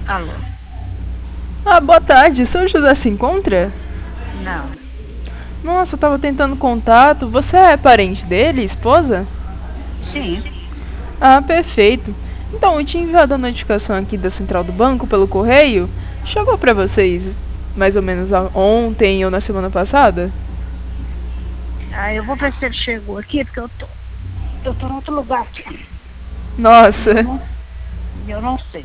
Alô? Ah, boa tarde. Seu José se encontra? Não. Nossa, eu tava tentando contato. Você é parente dele, esposa? Sim. Ah, perfeito. Então, eu tinha enviado a notificação aqui da central do banco pelo correio. Chegou pra vocês mais ou menos ontem ou na semana passada? Ah, eu vou ver se ele chegou aqui, porque eu tô em outro lugar aqui. E eu Nossa. não, e eu não sei.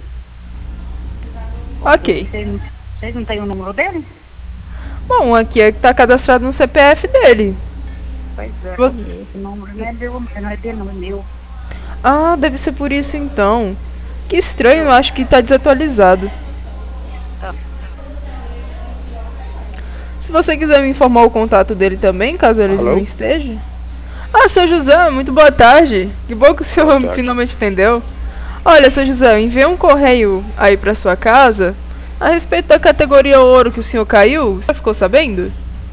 Ok. Vocês não têm o número dele? Bom, aqui é que tá cadastrado no CPF dele. Pois é, Vo- porque esse número não é dele, não é meu. Ah, deve ser por isso então. Que estranho, eu acho que tá desatualizado. Tá. Se você quiser me informar o contato dele também, caso ele não Alô? esteja. Ah, seu José, muito boa tarde. Que bom que o Boa senhor tarde. finalmente atendeu. Olha, seu José, eu enviei um correio aí pra sua casa a respeito da categoria ouro que o senhor caiu. Você ficou sabendo?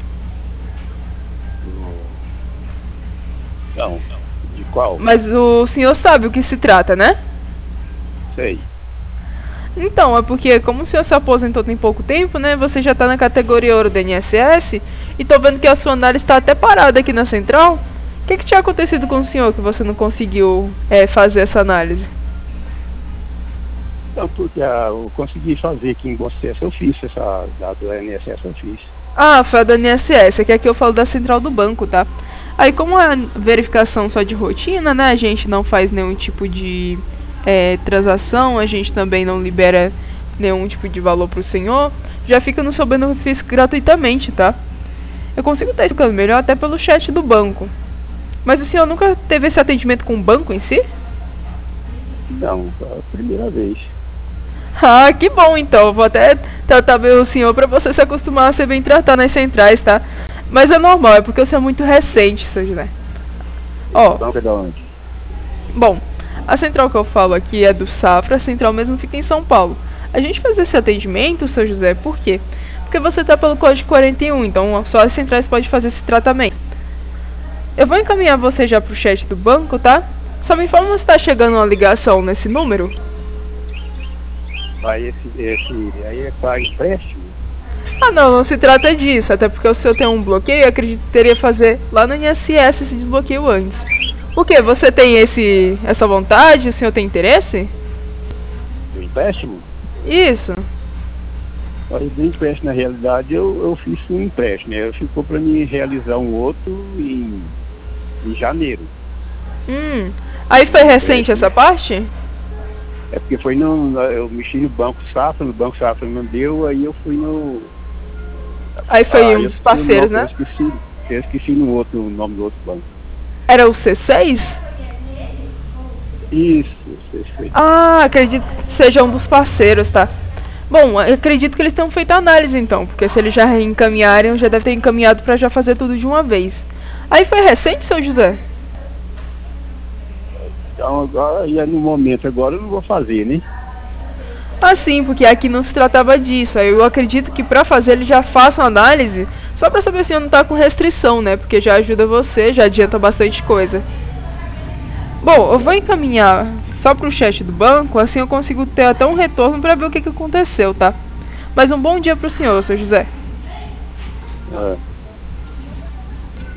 Não. De qual? Mas o senhor sabe o que se trata, né? Sei. Então, é porque como o senhor se aposentou tem pouco tempo, né? Você já tá na categoria ouro do INSS e tô vendo que a sua análise tá até parada aqui na central. O que tinha acontecido com o senhor que você não conseguiu fazer essa análise? Não, porque eu consegui fazer aqui em Bom Sucesso, eu fiz essa da do INSS, eu fiz. Ah, foi a do INSS, é que aqui eu falo da central do banco, tá? Aí como é verificação só de rotina, né? A gente não faz nenhum tipo de transação, a gente também não libera nenhum tipo de valor pro senhor. Já fica no seu benefício gratuitamente, tá? Eu consigo estar explicando melhor até pelo chat do banco. Mas o senhor nunca teve esse atendimento com o banco em si? Não, foi a primeira vez. Ah, que bom então. Eu vou até tratar bem o senhor pra você se acostumar a ser bem tratado nas centrais, tá? Mas é normal, é porque você é muito recente, seu José. Ó, Esse banco é da onde? bom, a central que eu falo aqui é do Safra, a central mesmo fica em São Paulo. A gente faz esse atendimento, seu José, por quê? Porque você tá pelo código 41, então só as centrais podem fazer esse tratamento. Eu vou encaminhar você já pro chat do banco, tá? Só me informa se tá chegando uma ligação nesse número. Vai esse aí é para empréstimo? Ah, não se trata disso, até porque o senhor tem um bloqueio, eu acredito que teria que fazer lá no INSS esse desbloqueio antes. Por quê? Você tem essa vontade? O senhor tem interesse? Do empréstimo? Isso. Aí do empréstimo, na realidade, eu fiz um empréstimo, né? Ficou para mim realizar um outro em janeiro. Aí foi recente essa parte? É porque foi eu mexi no Banco Safra não deu, aí eu fui no. Aí foi um Eu dos parceiros, né? eu esqueci no outro, o nome do outro banco. Era o C6? Isso, sei. Ah, acredito que seja um dos parceiros, tá? Bom, eu acredito que eles tenham feito a análise então, porque se eles já reencaminharem, já deve ter encaminhado pra já fazer tudo de uma vez. Aí foi recente, seu José? Então agora, e no momento agora eu não vou fazer, né? Ah, sim, porque aqui não se tratava disso. Aí eu acredito que pra fazer eles já façam análise, só pra saber se não tá com restrição, né? Porque já ajuda você, já adianta bastante coisa. Bom, eu vou encaminhar só pro chat do banco, assim eu consigo ter até um retorno pra ver o que aconteceu, tá? Mas um bom dia pro senhor, seu José. Ah.